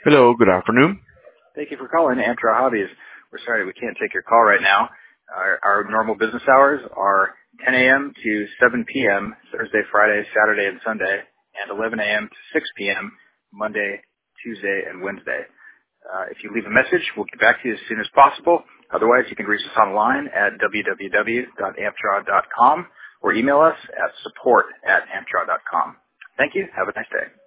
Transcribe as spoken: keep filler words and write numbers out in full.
Hello, good afternoon. Thank you for calling Amtra Hobbies. We're sorry we can't take your call right now. Our, our normal business hours are ten a.m. to seven p.m. Thursday, Friday, Saturday, and Sunday, and eleven a.m. to six p.m. Monday, Tuesday, and Wednesday. Uh, if you leave a message, we'll get back to you as soon as possible. Otherwise, you can reach us online at w w w dot amtra dot com or email us at support at amtra dot com. Thank you. Have a nice day.